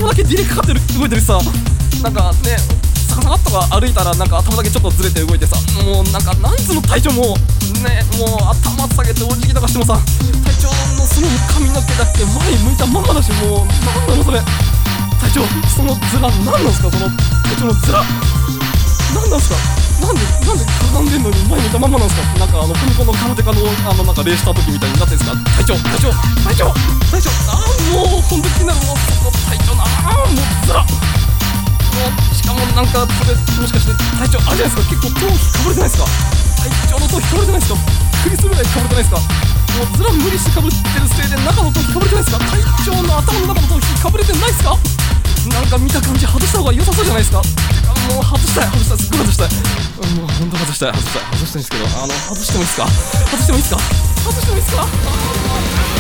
頭だけディレイかかってる動いてるしさ、なんかねサカサカっとか歩いたらなんか頭だけちょっとずれて動いてさ、もうなんかなんつうの隊長もね、もう頭下げてお辞儀とかしてもさ、隊長のその髪の毛だけ前向いたまんまだし、もうなんなのそれ隊長、そのズラなんなんすか、その隊長のズラなんなんすか、なんでかがんでんのに前向いたまんまなんすか、なんかファミコンの空手家のなんか礼した時みたいになってんすか、隊長もうほんと気になる、もうその隊長もうズラ、しかもなんかそれもしかして隊長あれじゃないですか、結構頭皮かぶれてないですか、隊長の頭皮かぶれてないですか、クリスぐらいかぶれてないですか、もうズラ無理してかぶってるせいで中の頭皮かぶれてないですか、隊長の頭の中の頭皮かぶれてないですか、なんか見た感じ外した方が良さそうじゃないですか、もう外したいすっごい外したい、もうほんと外したいんですけど、外してもいいですか、外してもいいですか。